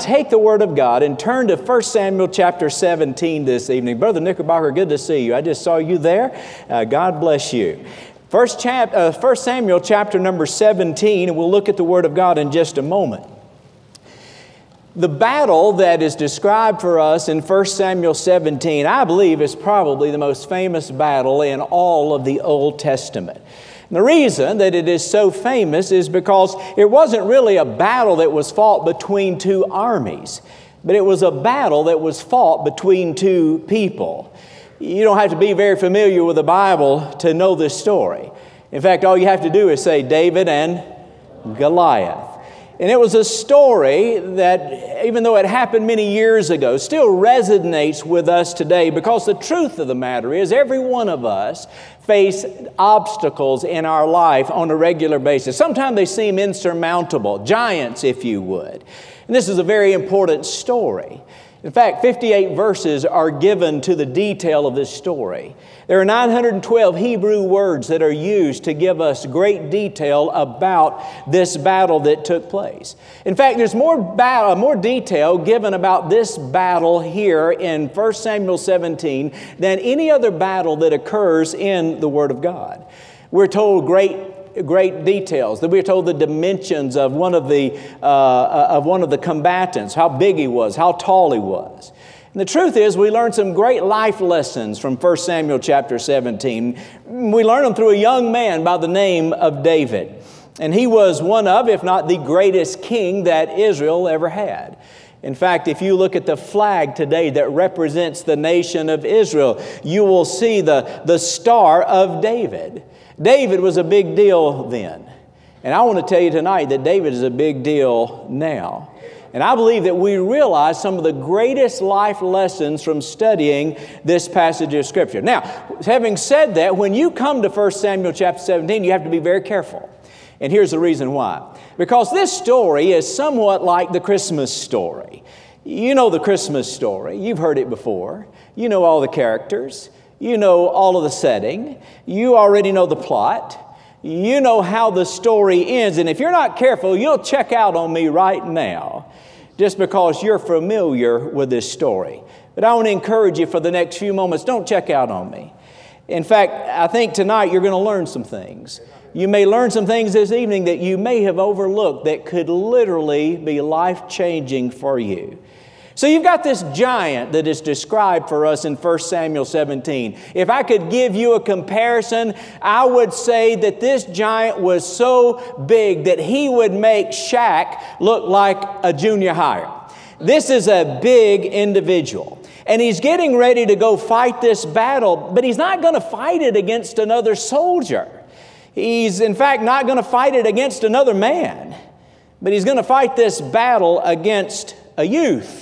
take the Word of God and turn to 1 Samuel chapter 17 this evening. Brother Knickerbocker, good to see you. I just saw you there. God bless you. 1 Samuel chapter number 17, and we'll look at the Word of God in just a moment. The battle that is described for us in 1 Samuel 17, I believe, is probably the most famous battle in all of the Old Testament. And the reason that it is so famous is because it wasn't really a battle that was fought between two armies, but it was a battle that was fought between two people. You don't have to be very familiar with the Bible to know this story. In fact, all you have to do is say David and Goliath. And it was a story that, even though it happened many years ago, still resonates with us today, because the truth of the matter is every one of us face obstacles in our life on a regular basis. Sometimes they seem insurmountable, giants, if you would. And this is a very important story. In fact, 58 verses are given to the detail of this story. There are 912 Hebrew words that are used to give us great detail about this battle that took place. In fact, there's more detail given about this battle here in 1 Samuel 17 than any other battle that occurs in the Word of God. We're told great details. That we're told the dimensions of one of the combatants, how big he was, how tall he was. And the truth is, we learn some great life lessons from 1 Samuel chapter 17. We learn them through a young man by the name of David. And he was one of, if not the greatest king that Israel ever had. In fact, if you look at the flag today that represents the nation of Israel, you will see the Star of David. David was a big deal then. And I want to tell you tonight that David is a big deal now. And I believe that we realize some of the greatest life lessons from studying this passage of Scripture. Now, having said that, when you come to 1 Samuel chapter 17, you have to be very careful. And here's the reason why. Because this story is somewhat like the Christmas story. You know the Christmas story. You've heard it before. You know all the characters. You know all of the setting. You already know the plot. You know how the story ends. And if you're not careful, you'll check out on me right now, just because you're familiar with this story. But I want to encourage you for the next few moments, don't check out on me. In fact, I think tonight you're going to learn some things. You may learn some things this evening that you may have overlooked that could literally be life-changing for you. So you've got this giant that is described for us in 1 Samuel 17. If I could give you a comparison, I would say that this giant was so big that he would make Shaq look like a junior higher. This is a big individual. And he's getting ready to go fight this battle, but he's not going to fight it against another soldier. He's, in fact, not going to fight it against another man, but he's going to fight this battle against a youth.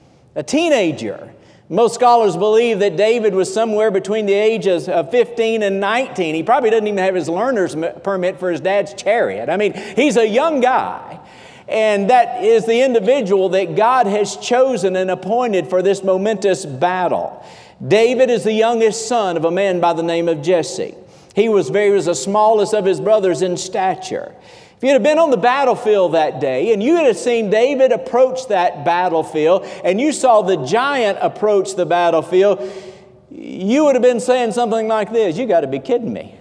A teenager. Most scholars believe that David was somewhere between the ages of 15 and 19. He probably doesn't even have his learner's permit for his dad's chariot. I mean, he's a young guy. And that is the individual that God has chosen and appointed for this momentous battle. David is the youngest son of a man by the name of Jesse. He was the smallest of his brothers in stature. If you'd have been on the battlefield that day and you had seen David approach that battlefield and you saw the giant approach the battlefield, you would have been saying something like this: "You got to be kidding me.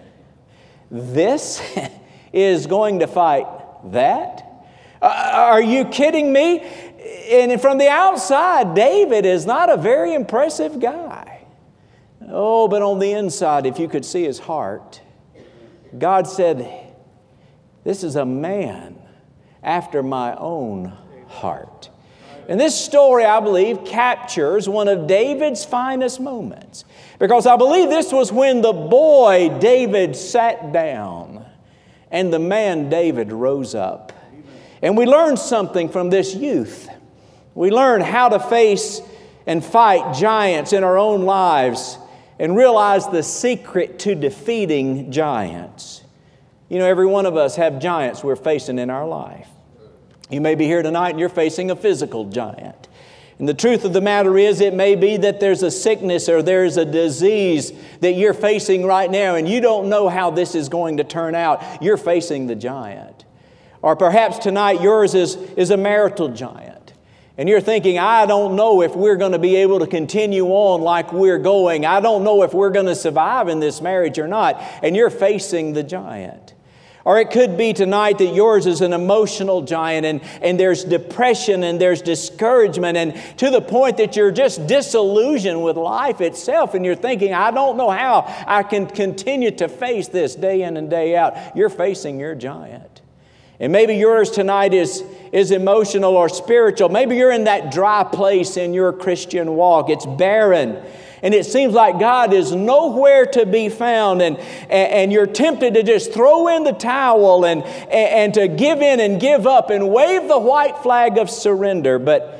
This is going to fight that? Are you kidding me?" And from the outside, David is not a very impressive guy. Oh, but on the inside, if you could see his heart, God said, "This is a man after my own heart." And this story, I believe, captures one of David's finest moments. Because I believe this was when the boy David sat down and the man David rose up. And we learn something from this youth. We learn how to face and fight giants in our own lives and realize the secret to defeating giants. You know, every one of us have giants we're facing in our life. You may be here tonight and you're facing a physical giant. And the truth of the matter is, it may be that there's a sickness or there's a disease that you're facing right now and you don't know how this is going to turn out. You're facing the giant. Or perhaps tonight yours is a marital giant. And you're thinking, I don't know if we're going to be able to continue on like we're going. I don't know if we're going to survive in this marriage or not. And you're facing the giant. Or it could be tonight that yours is an emotional giant and there's depression and there's discouragement and to the point that you're just disillusioned with life itself and you're thinking, I don't know how I can continue to face this day in and day out. You're facing your giant. And maybe yours tonight is emotional or spiritual. Maybe you're in that dry place in your Christian walk. It's barren. And it seems like God is nowhere to be found. And you're tempted to just throw in the towel and to give in and give up and wave the white flag of surrender.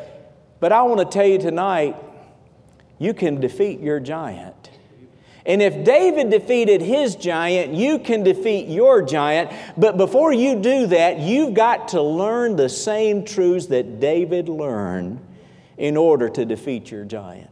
But I want to tell you tonight, you can defeat your giant. And if David defeated his giant, you can defeat your giant. But before you do that, you've got to learn the same truths that David learned in order to defeat your giant.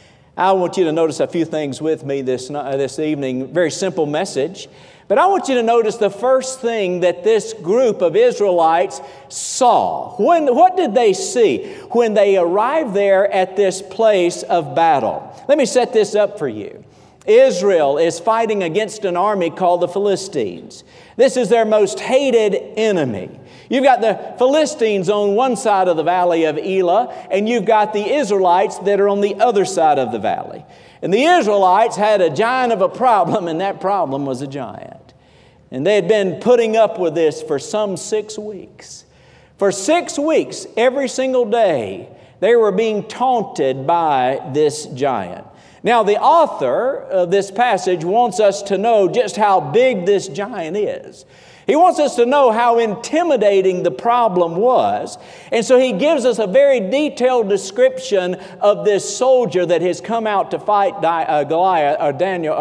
I want you to notice a few things with me this evening. Very simple message. But I want you to notice the first thing that this group of Israelites saw. What did they see when they arrived there at this place of battle? Let me set this up for you. Israel is fighting against an army called the Philistines. This is their most hated enemy. You've got the Philistines on one side of the valley of Elah, and you've got the Israelites that are on the other side of the valley. And the Israelites had a giant of a problem, and that problem was a giant. And they had been putting up with this for some 6 weeks. For 6 weeks, every single day, they were being taunted by this giant. Now, the author of this passage wants us to know just how big this giant is. He wants us to know how intimidating the problem was. And so he gives us a very detailed description of this soldier that has come out to fight Goliath or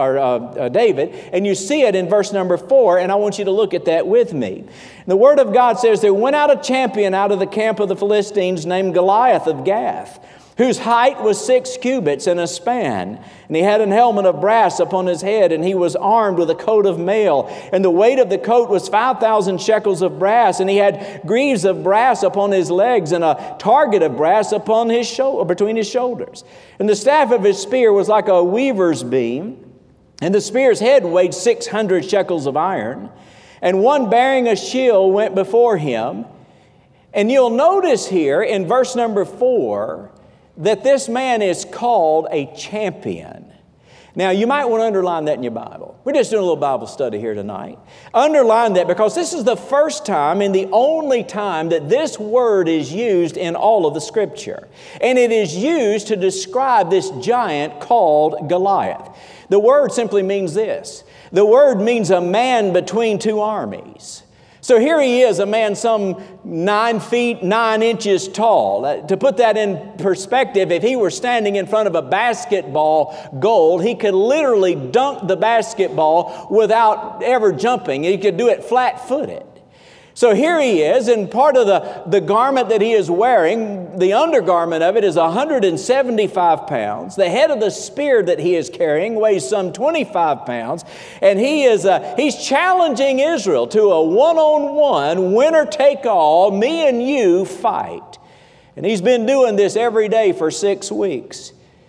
David. And you see it in verse number 4, and I want you to look at that with me. The Word of God says, there went out a champion out of the camp of the Philistines named Goliath of Gath, whose height was 6 cubits and a span. And he had an helmet of brass upon his head, and he was armed with a coat of mail. And the weight of the coat was 5,000 shekels of brass, and he had greaves of brass upon his legs, and a target of brass upon his between his shoulders. And the staff of his spear was like a weaver's beam, and the spear's head weighed 600 shekels of iron. And one bearing a shield went before him. And you'll notice here in verse number 4, that this man is called a champion. Now, you might want to underline that in your Bible. We're just doing a little Bible study here tonight. Underline that because this is the first time and the only time that this word is used in all of the Scripture. And it is used to describe this giant called Goliath. The word simply means this. The word means a man between two armies. So here he is, a man some 9 feet, 9 inches tall. To put that in perspective, if he were standing in front of a basketball goal, he could literally dunk the basketball without ever jumping. He could do it flat-footed. So here he is, and part of the garment that he is wearing, the undergarment of it is 175 pounds. The head of the spear that he is carrying weighs some 25 pounds. And he's challenging Israel to a one-on-one, winner-take-all, me and you fight. And he's been doing this every day for 6 weeks.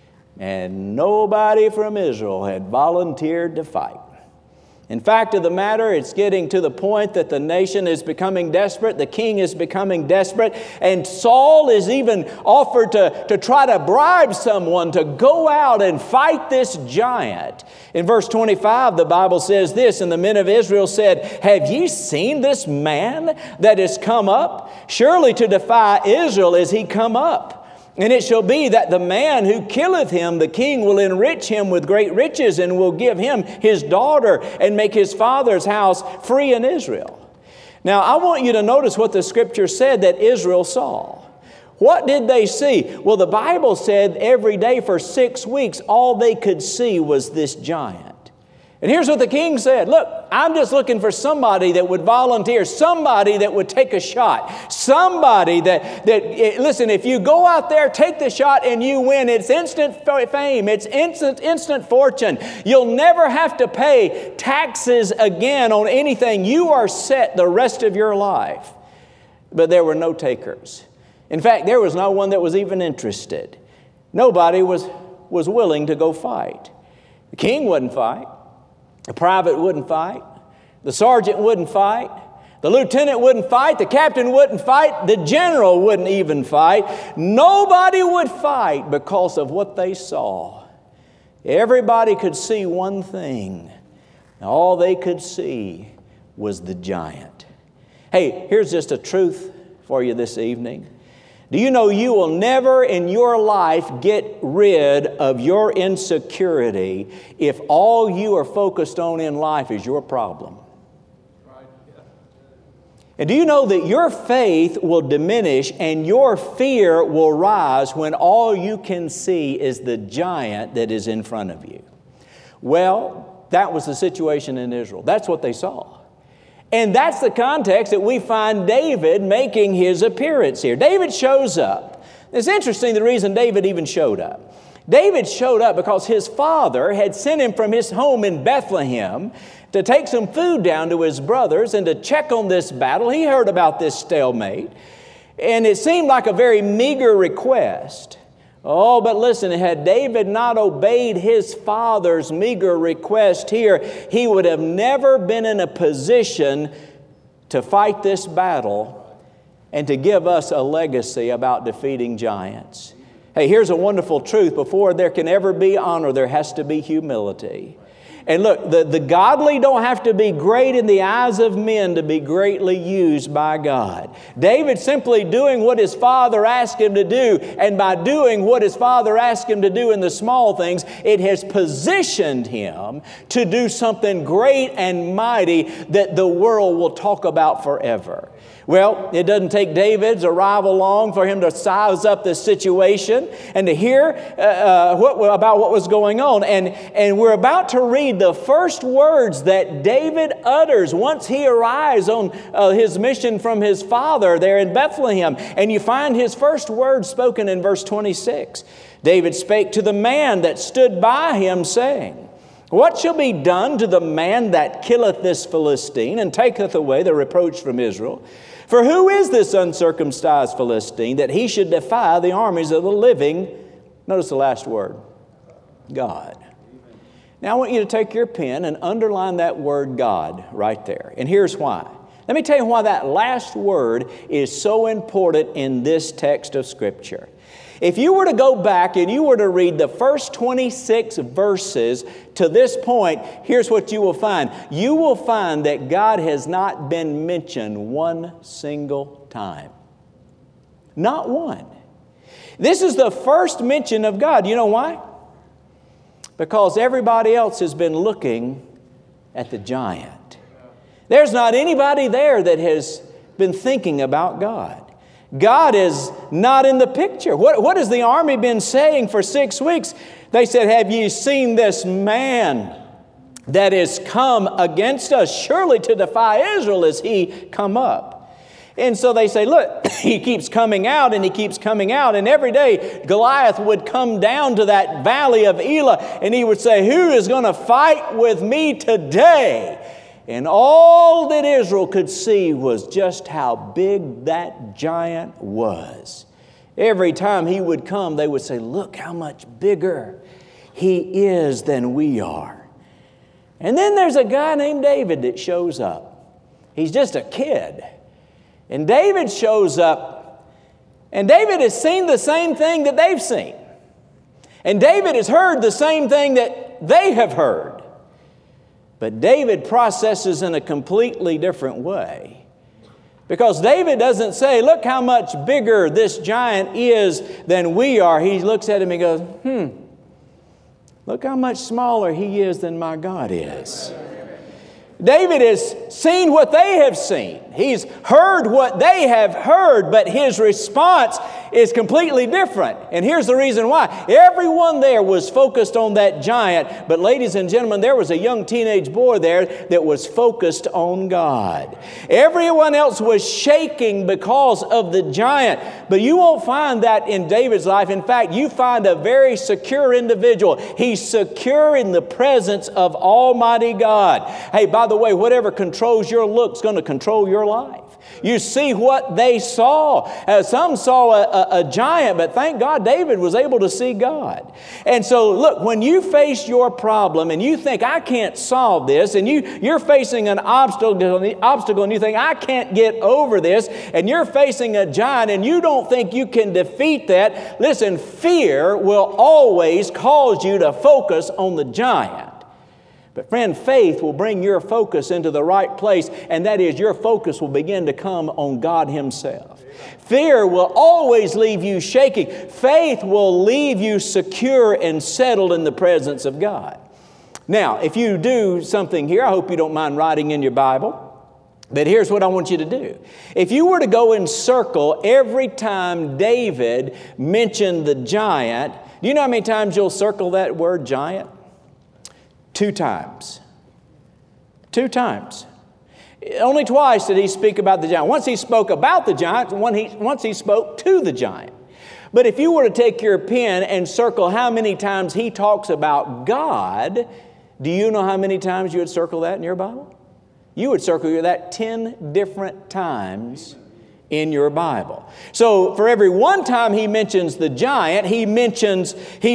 And nobody from Israel had volunteered to fight. In fact of the matter, it's getting to the point that the nation is becoming desperate, the king is becoming desperate, and Saul is even offered to try to bribe someone to go out and fight this giant. In verse 25, the Bible says this, and the men of Israel said, have ye seen this man that is come up? Surely to defy Israel is he come up. And it shall be that the man who killeth him, the king will enrich him with great riches and will give him his daughter and make his father's house free in Israel. Now, I want you to notice what the Scripture said that Israel saw. What did they see? Well, the Bible said every day for 6 weeks, all they could see was this giant. And here's what the king said. Look, I'm just looking for somebody that would volunteer, somebody that would take a shot, somebody that listen, if you go out there, take the shot and you win, it's instant fame, it's instant fortune. You'll never have to pay taxes again on anything. You are set the rest of your life. But there were no takers. In fact, there was no one that was even interested. Nobody was willing to go fight. The king wouldn't fight. The private wouldn't fight. The sergeant wouldn't fight. The lieutenant wouldn't fight. The captain wouldn't fight. The general wouldn't even fight. Nobody would fight because of what they saw. Everybody could see one thing. All they could see was the giant. Hey, here's just a truth for you this evening. Do you know you will never in your life get rid of your insecurity if all you are focused on in life is your problem? And do you know that your faith will diminish and your fear will rise when all you can see is the giant that is in front of you? Well, that was the situation in Israel. That's what they saw. And that's the context that we find David making his appearance here. David shows up. It's interesting the reason David even showed up. David showed up because his father had sent him from his home in Bethlehem to take some food down to his brothers and to check on this battle. He heard about this stalemate, and it seemed like a very meager request. Oh, but listen, had David not obeyed his father's meager request here, he would have never been in a position to fight this battle and to give us a legacy about defeating giants. Hey, here's a wonderful truth. Before there can ever be honor, there has to be humility. And look, the godly don't have to be great in the eyes of men to be greatly used by God. David simply doing what his father asked him to do, and by doing what his father asked him to do in the small things, it has positioned him to do something great and mighty that the world will talk about forever. Well, it doesn't take David's arrival long for him to size up the situation and to hear about what was going on. And we're about to read the first words that David utters once he arrives on his mission from his father there in Bethlehem. And you find his first words spoken in verse 26. David spake to the man that stood by him, saying, What shall be done to the man that killeth this Philistine and taketh away the reproach from Israel? For who is this uncircumcised Philistine that he should defy the armies of the living? Notice the last word, God. Now I want you to take your pen and underline that word God right there. And here's why. Let me tell you why that last word is so important in this text of Scripture. If you were to go back and you were to read the first 26 verses to this point, here's what you will find. You will find that God has not been mentioned one single time. Not one. This is the first mention of God. You know why? Because everybody else has been looking at the giant. There's not anybody there that has been thinking about God. God is not in the picture. What has the army been saying for 6 weeks? They said, Have ye seen this man that is come against us? Surely to defy Israel is he come up. And so they say, look, he keeps coming out and he keeps coming out. And every day Goliath would come down to that valley of Elah and he would say, Who is going to fight with me today? And all that Israel could see was just how big that giant was. Every time he would come, they would say, Look how much bigger he is than we are. And then there's a guy named David that shows up. He's just a kid. And David shows up, and David has seen the same thing that they've seen. And David has heard the same thing that they have heard. But David processes in a completely different way. Because David doesn't say, Look how much bigger this giant is than we are. He looks at him and goes, Look how much smaller he is than my God is. David has seen what they have seen. He's heard what they have heard, but his response is completely different. And here's the reason why. Everyone there was focused on that giant, but ladies and gentlemen, there was a young teenage boy there that was focused on God. Everyone else was shaking because of the giant, but you won't find that in David's life. In fact, you find a very secure individual. He's secure in the presence of Almighty God. Hey, by the way, whatever controls your look is going to control your life. You see what they saw. Some saw a giant, but thank God David was able to see God. And so look, when you face your problem and you think, I can't solve this, and you're facing an obstacle and you think, I can't get over this, and you're facing a giant and you don't think you can defeat that, listen, fear will always cause you to focus on the giant. But friend, faith will bring your focus into the right place, and that is your focus will begin to come on God Himself. Fear will always leave you shaking. Faith will leave you secure and settled in the presence of God. Now, if you do something here, I hope you don't mind writing in your Bible, but here's what I want you to do. If you were to go and circle every time David mentioned the giant, do you know how many times you'll circle that word giant? 2 times. 2 times. Only twice did he speak about the giant. Once he spoke about the giant, once he spoke to the giant. But if you were to take your pen and circle how many times he talks about God, do you know how many times you would circle that in your Bible? You would circle that 10 different times in your Bible. So for every one time he mentions the giant, he mentions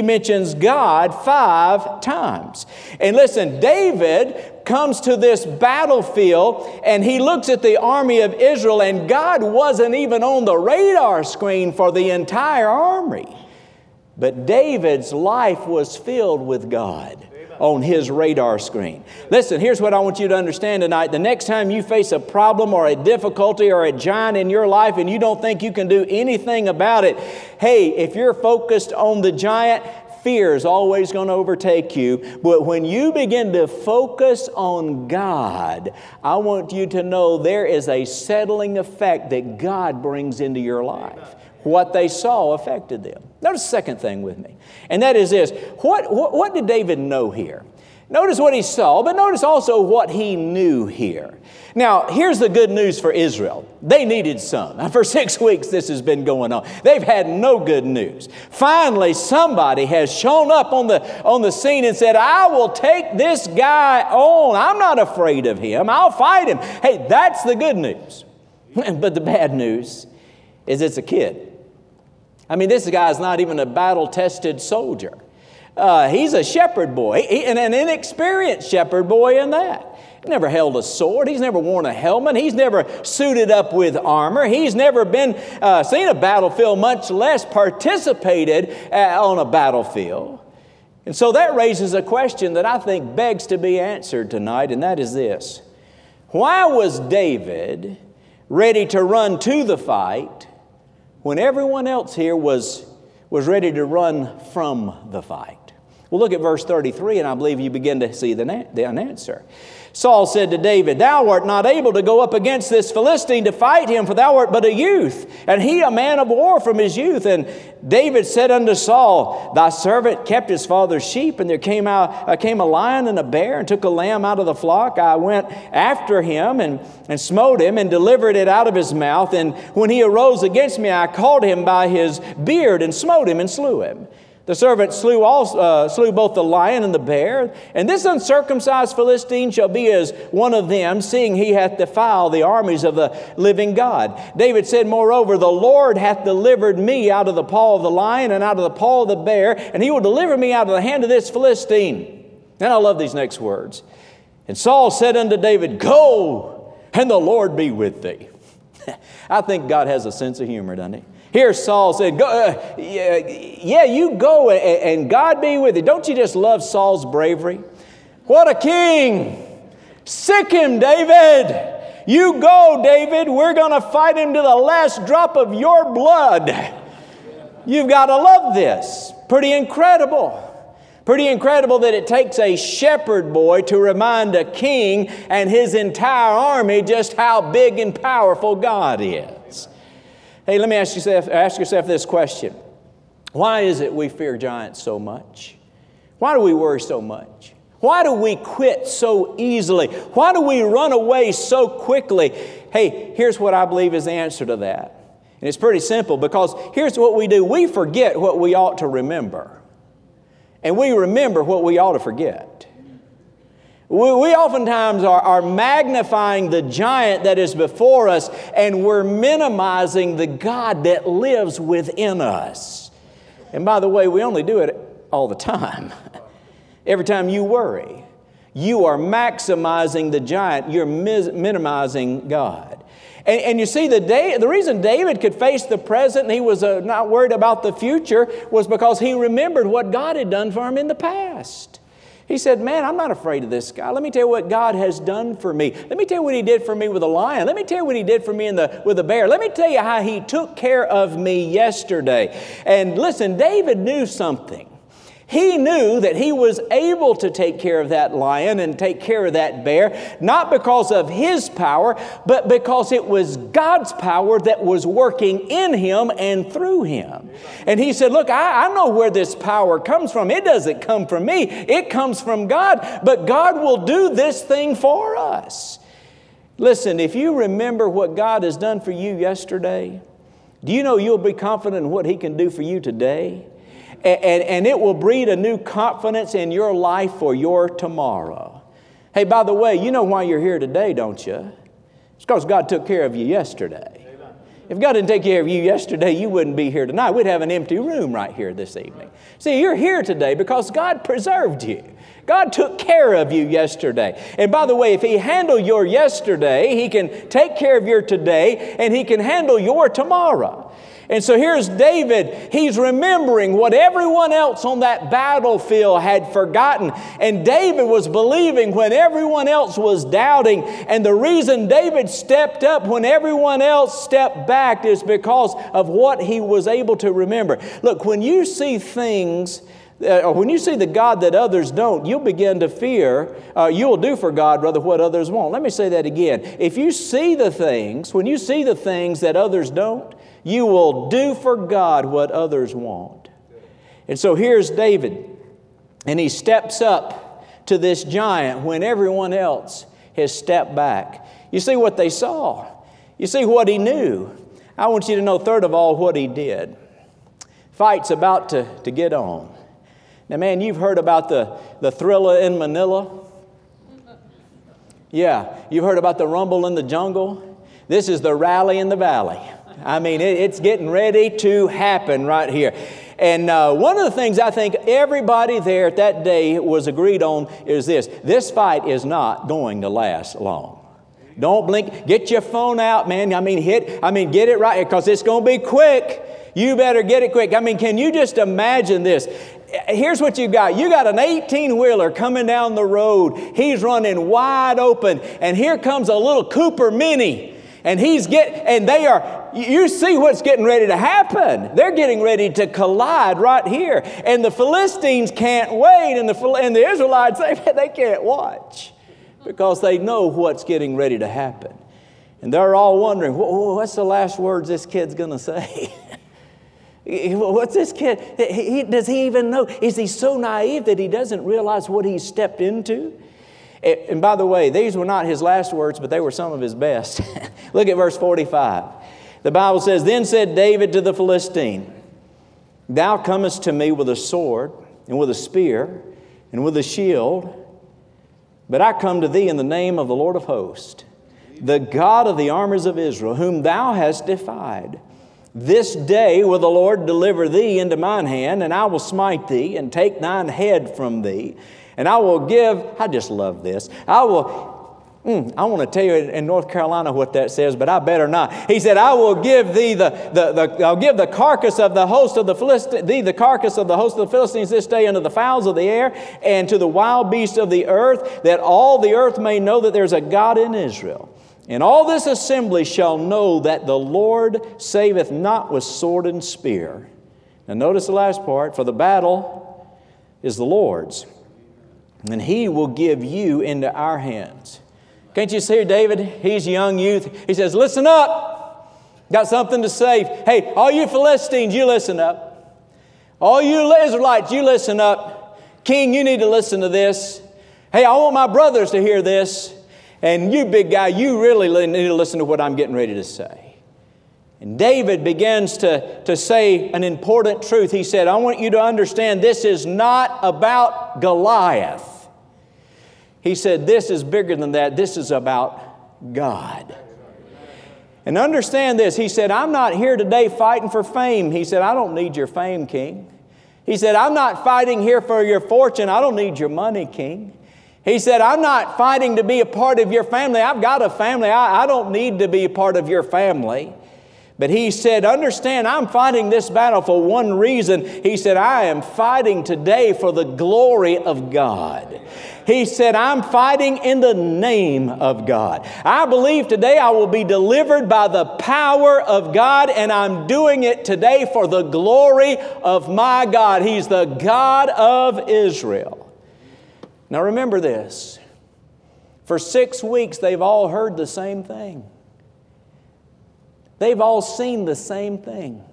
God 5 times. And listen, David comes to this battlefield and he looks at the army of Israel, and God wasn't even on the radar screen for the entire army. But David's life was filled with God on his radar screen. Listen, here's what I want you to understand tonight. The next time you face a problem or a difficulty or a giant in your life and you don't think you can do anything about it, hey, if you're focused on the giant, fear is always going to overtake you. But when you begin to focus on God, I want you to know there is a settling effect that God brings into your life. What they saw affected them. Notice the second thing with me, and that is this. What did David know here? Notice what he saw, but notice also what he knew here. Now, here's the good news for Israel. They needed some. For 6 weeks this has been going on. They've had no good news. Finally, somebody has shown up on the scene and said, I will take this guy on. I'm not afraid of him. I'll fight him. Hey, that's the good news. But the bad news is it's a kid. I mean, this guy's not even a battle-tested soldier. He's a shepherd boy, and an inexperienced shepherd boy in that. He's never held a sword. He's never worn a helmet. He's never suited up with armor. He's never been seen a battlefield, much less participated on a battlefield. And so that raises a question that I think begs to be answered tonight, and that is this. Why was David ready to run to the fight when everyone else here was ready to run from the fight? Well, look at verse 33, and I believe you begin to see the answer. Saul said to David, Thou art not able to go up against this Philistine to fight him, for thou art but a youth, and he a man of war from his youth. And David said unto Saul, Thy servant kept his father's sheep, and there came a lion and a bear, and took a lamb out of the flock. I went after him, and smote him, and delivered it out of his mouth. And when he arose against me, I caught him by his beard, and smote him, and slew him. The servant slew both the lion and the bear. And this uncircumcised Philistine shall be as one of them, seeing he hath defiled the armies of the living God. David said, Moreover, the Lord hath delivered me out of the paw of the lion and out of the paw of the bear, and he will deliver me out of the hand of this Philistine. And I love these next words. And Saul said unto David, Go, and the Lord be with thee. I think God has a sense of humor, doesn't he? Here Saul said, Go, you go and God be with you. Don't you just love Saul's bravery? What a king! Sick him, David! You go, David. We're going to fight him to the last drop of your blood. You've got to love this. Pretty incredible. Pretty incredible that it takes a shepherd boy to remind a king and his entire army just how big and powerful God is. Hey, let me ask yourself this question. Why is it we fear giants so much? Why do we worry so much? Why do we quit so easily? Why do we run away so quickly? Hey, here's what I believe is the answer to that. And it's pretty simple, because here's what we do. We forget what we ought to remember. And we remember what we ought to forget. We oftentimes are magnifying the giant that is before us, and we're minimizing the God that lives within us. And by the way, we only do it all the time. Every time you worry, you are maximizing the giant. You're minimizing God. And you see, the reason David could face the present and he was not worried about the future was because he remembered what God had done for him in the past. He said, man, I'm not afraid of this guy. Let me tell you what God has done for me. Let me tell you what He did for me with a lion. Let me tell you what He did for me with a bear. Let me tell you how He took care of me yesterday. And listen, David knew something. He knew that he was able to take care of that lion and take care of that bear, not because of his power, but because it was God's power that was working in him and through him. And he said, look, I know where this power comes from. It doesn't come from me. It comes from God. But God will do this thing for us. Listen, if you remember what God has done for you yesterday, do you know you'll be confident in what He can do for you today? And it will breed a new confidence in your life for your tomorrow. Hey, by the way, you know why you're here today, don't you? It's because God took care of you yesterday. Amen. If God didn't take care of you yesterday, you wouldn't be here tonight. We'd have an empty room right here this evening. See, you're here today because God preserved you. God took care of you yesterday. And by the way, if He handled your yesterday, He can take care of your today, and He can handle your tomorrow. And so here's David. He's remembering what everyone else on that battlefield had forgotten. And David was believing when everyone else was doubting. And the reason David stepped up when everyone else stepped back is because of what he was able to remember. Look, when you see things, or when you see the God that others don't, you'll begin to fear, you'll do for God rather what others won't. Let me say that again. If you see the things, when you see the things that others don't, you will do for God what others won't. And so here's David, and he steps up to this giant when everyone else has stepped back. You see what they saw. You see what he knew. I want you to know, third of all, what he did. Fight's about to get on. Now, man, you've heard about the thriller in Manila. Yeah, you've heard about the rumble in the jungle. This is the rally in the valley. I mean, it's getting ready to happen right here. And one of the things I think everybody there at that day was agreed on is this. This fight is not going to last long. Don't blink. Get your phone out, man. Get it right, because it's going to be quick. You better get it quick. I mean, can you just imagine this? Here's what you got. You got an 18-wheeler coming down the road. He's running wide open. And here comes a little Cooper Mini. And you see what's getting ready to happen. They're getting ready to collide right here. And the Philistines can't wait. And the Israelites, they can't watch, because they know what's getting ready to happen. And they're all wondering, what's the last words this kid's going to say? What's this kid? Does he even know? Is he so naive that he doesn't realize what he's stepped into? And by the way, these were not his last words, but they were some of his best. Look at verse 45. The Bible says, Then said David to the Philistine, Thou comest to me with a sword, and with a spear, and with a shield, but I come to thee in the name of the Lord of hosts, the God of the armies of Israel, whom thou hast defied. This day will the Lord deliver thee into mine hand, and I will smite thee, and take thine head from thee. And I will give, I just love this. I want to tell you in North Carolina what that says, but I better not. He said, I will give thee I'll give the carcass of the host of the Philistines, thee the carcass of the host of the Philistines this day unto the fowls of the air and to the wild beasts of the earth, that all the earth may know that there's a God in Israel. And all this assembly shall know that the Lord saveth not with sword and spear. Now notice the last part, for the battle is the Lord's, and He will give you into our hands. Can't you see David? He's a young youth. He says, listen up. Got something to say. Hey, all you Philistines, you listen up. All you Israelites, you listen up. King, you need to listen to this. Hey, I want my brothers to hear this. And you big guy, you really need to listen to what I'm getting ready to say. And David begins to say an important truth. He said, I want you to understand this is not about Goliath. He said, this is bigger than that. This is about God. And understand this. He said, I'm not here today fighting for fame. He said, I don't need your fame, King. He said, I'm not fighting here for your fortune. I don't need your money, King. He said, I'm not fighting to be a part of your family. I've got a family. I don't need to be a part of your family. But he said, understand, I'm fighting this battle for one reason. He said, I am fighting today for the glory of God. He said, I'm fighting in the name of God. I believe today I will be delivered by the power of God, and I'm doing it today for the glory of my God. He's the God of Israel. Now remember this. For 6 weeks, they've all heard the same thing. They've all seen the same thing.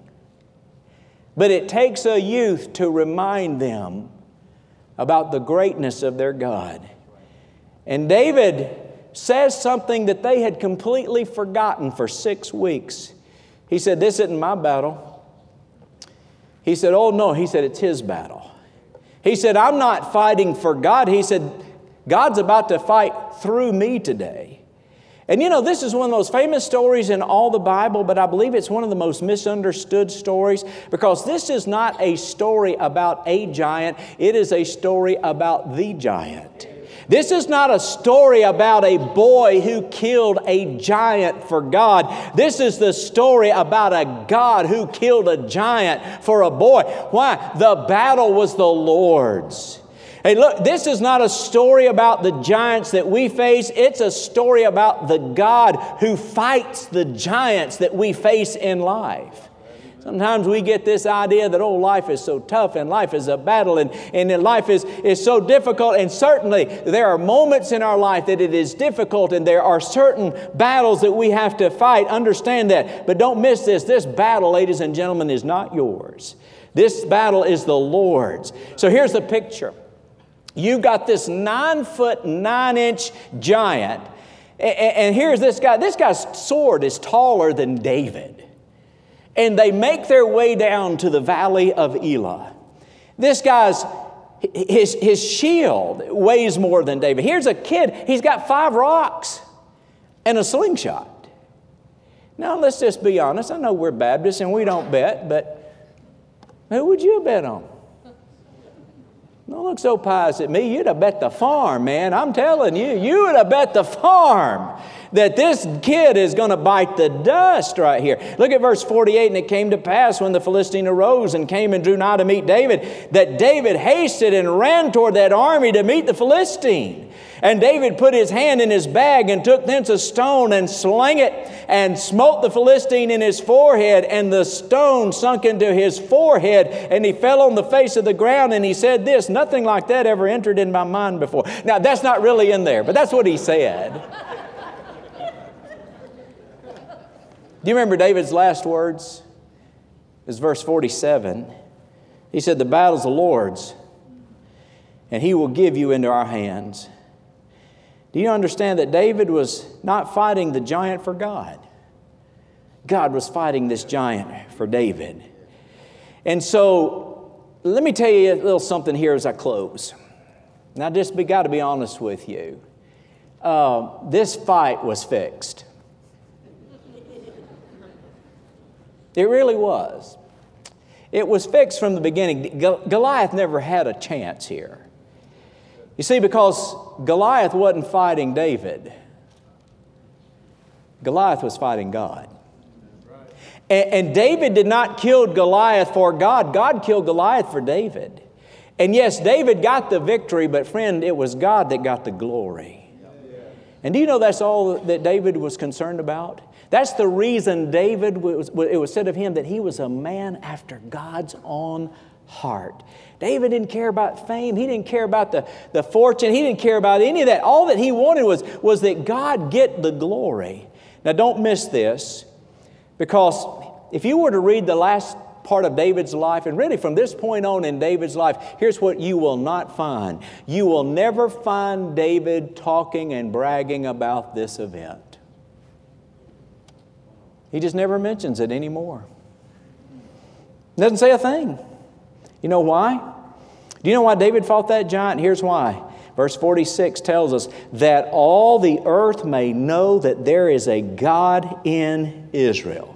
But it takes a youth to remind them about the greatness of their God. And David says something that they had completely forgotten for 6 weeks. He said, this isn't my battle. He said, oh no, he said, it's his battle. He said, I'm not fighting for God. He said, God's about to fight through me today. And you know, this is one of those famous stories in all the Bible, but I believe it's one of the most misunderstood stories because this is not a story about a giant. It is a story about the giant. This is not a story about a boy who killed a giant for God. This is the story about a God who killed a giant for a boy. Why? The battle was the Lord's. Hey, look, this is not a story about the giants that we face. It's a story about the God who fights the giants that we face in life. Sometimes we get this idea that, oh, life is so tough and life is a battle and life is so difficult. And certainly there are moments in our life that it is difficult and there are certain battles that we have to fight. Understand that. But don't miss this. This battle, ladies and gentlemen, is not yours. This battle is the Lord's. So here's the picture. You've got this 9-foot, 9-inch giant. And here's this guy. This guy's sword is taller than David. And they make their way down to the valley of Elah. This guy's, his shield weighs more than David. Here's a kid. He's got 5 rocks and a slingshot. Now, let's just be honest. I know we're Baptists and we don't bet, but who would you bet on? Don't look so pious at me. You'd have bet the farm, man. I'm telling you, you would have bet the farm that this kid is going to bite the dust right here. Look at verse 48. And it came to pass when the Philistine arose and came and drew nigh to meet David, that David hasted and ran toward that army to meet the Philistine. And David put his hand in his bag and took thence a stone and slang it and smote the Philistine in his forehead. And the stone sunk into his forehead and he fell on the face of the ground. And he said this, nothing like that ever entered in my mind before. Now that's not really in there, but that's what he said. Do you remember David's last words? It's verse 47. He said, the battle's the Lord's and He will give you into our hands. Do you understand that David was not fighting the giant for God? God was fighting this giant for David. And so, let me tell you a little something here as I close. Now, just got to be honest with you. This fight was fixed. It really was. It was fixed from the beginning. Goliath never had a chance here. You see, because Goliath wasn't fighting David. Goliath was fighting God. And David did not kill Goliath for God. God killed Goliath for David. And yes, David got the victory, but friend, it was God that got the glory. And do you know that's all that David was concerned about? That's the reason David, it was said of him that he was a man after God's own heart. David didn't care about fame. He didn't care about the fortune. He didn't care about any of that. All that he wanted was that God get the glory. Now don't miss this, because if you were to read the last part of David's life, and really from this point on in David's life, here's what you will not find. You will never find David talking and bragging about this event. He just never mentions it anymore. Doesn't say a thing. You know why? Do you know why David fought that giant? Here's why. Verse 46 tells us that all the earth may know that there is a God in Israel.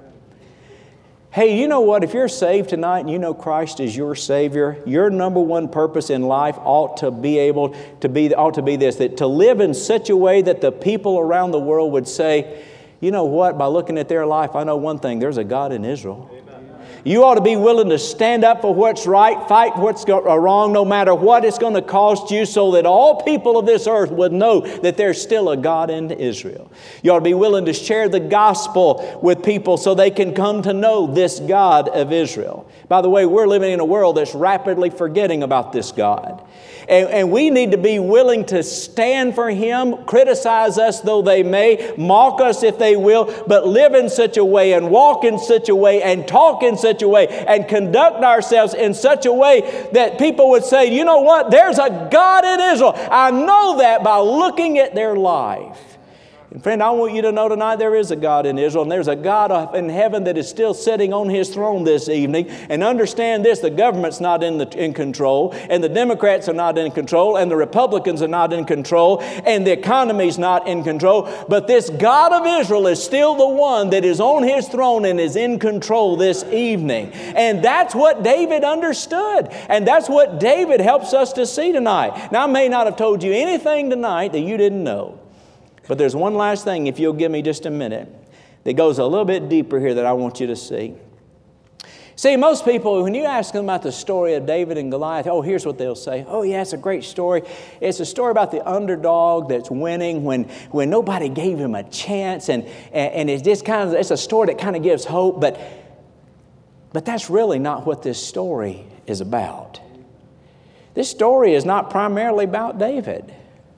Hey, you know what? If you're saved tonight and you know Christ is your Savior, your number one purpose in life ought to be this, that to live in such a way that the people around the world would say, you know what? By looking at their life, I know one thing, there's a God in Israel. You ought to be willing to stand up for what's right, fight what's wrong, no matter what it's going to cost you, so that all people of this earth would know that there's still a God in Israel. You ought to be willing to share the gospel with people so they can come to know this God of Israel. By the way, we're living in a world that's rapidly forgetting about this God. And we need to be willing to stand for Him, criticize us though they may, mock us if they will, but live in such a way and walk in such a way and talk in such a way and conduct ourselves in such a way that people would say, you know what, there's a God in Israel. I know that by looking at their life. And friend, I want you to know tonight there is a God in Israel, and there's a God in heaven that is still sitting on His throne this evening. And understand this, the government's not in control, and the Democrats are not in control, and the Republicans are not in control, and the economy's not in control. But this God of Israel is still the one that is on His throne and is in control this evening. And that's what David understood. And that's what David helps us to see tonight. Now, I may not have told you anything tonight that you didn't know. But there's one last thing, if you'll give me just a minute, that goes a little bit deeper here that I want you to see. See, most people, when you ask them about the story of David and Goliath, oh, here's what they'll say. Oh, yeah, it's a great story. It's a story about the underdog that's winning when nobody gave him a chance. And it's just it's a story that kind of gives hope. But that's really not what this story is about. This story is not primarily about David.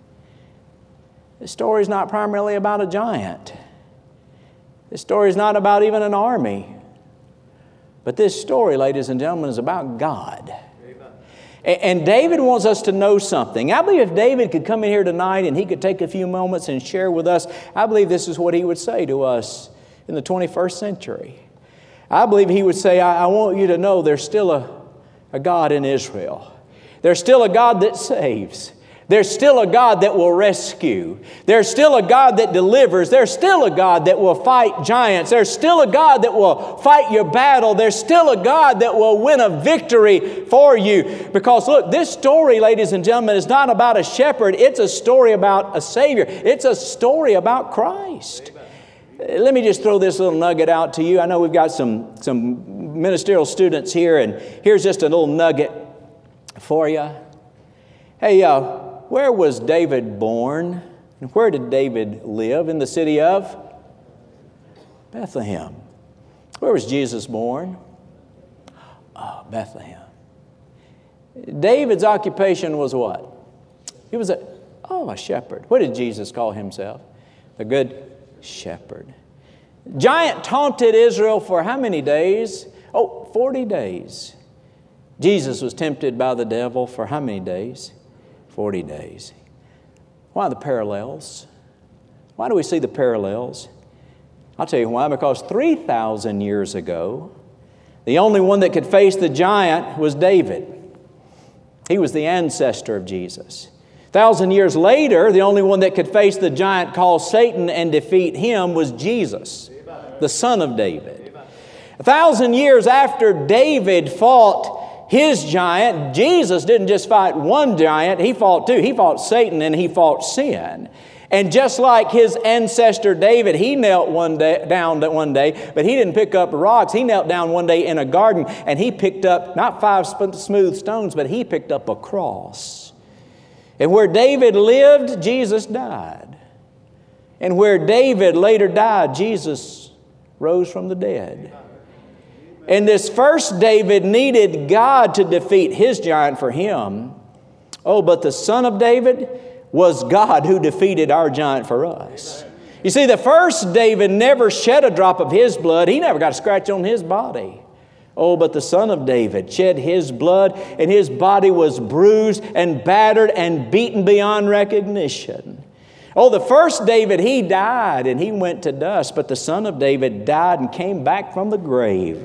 This story is not primarily about a giant. This story is not about even an army. But this story, ladies and gentlemen, is about God. And David wants us to know something. I believe if David could come in here tonight and he could take a few moments and share with us, I believe this is what he would say to us in the 21st century. I believe he would say, I want you to know there's still a God in Israel. There's still a God that saves. There's still a God that will rescue. There's still a God that delivers. There's still a God that will fight giants. There's still a God that will fight your battle. There's still a God that will win a victory for you. Because look, this story, ladies and gentlemen, is not about a shepherd. It's a story about a Savior. It's a story about Christ. Let me just throw this little nugget out to you. I know we've got some ministerial students here, and here's just a little nugget for you. Hey, where was David born? And where did David live? In the city of Bethlehem. Where was Jesus born? Oh, Bethlehem. David's occupation was what? He was a shepherd. What did Jesus call himself? The good shepherd. Giant taunted Israel for how many days? 40 days. Jesus was tempted by the devil for how many days? 40 days. Why the parallels? Why do we see the parallels? I'll tell you why. Because 3,000 years ago, the only one that could face the giant was David. He was the ancestor of Jesus. 1,000 years later, the only one that could face the giant called Satan and defeat him was Jesus, the son of David. 1,000 years after David fought his giant, Jesus didn't just fight one giant, He fought two. He fought Satan and He fought sin. And just like his ancestor David, he knelt down one day, but he didn't pick up rocks. He knelt down one day in a garden and he picked up not 5 smooth stones, but he picked up a cross. And where David lived, Jesus died. And where David later died, Jesus rose from the dead. And this first David needed God to defeat his giant for him. But the son of David was God who defeated our giant for us. You see, the first David never shed a drop of his blood. He never got a scratch on his body. But the son of David shed his blood, and his body was bruised and battered and beaten beyond recognition. The first David, he died and he went to dust, but the son of David died and came back from the grave.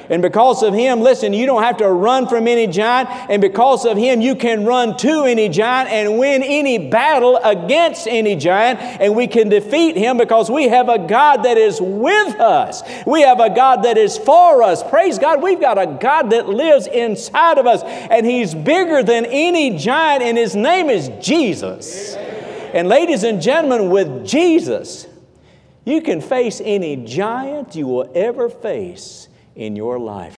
And because of Him, listen, you don't have to run from any giant. And because of Him, you can run to any giant and win any battle against any giant. And we can defeat him because we have a God that is with us. We have a God that is for us. Praise God, we've got a God that lives inside of us. And He's bigger than any giant, and His name is Jesus. And ladies and gentlemen, with Jesus, you can face any giant you will ever face in your life.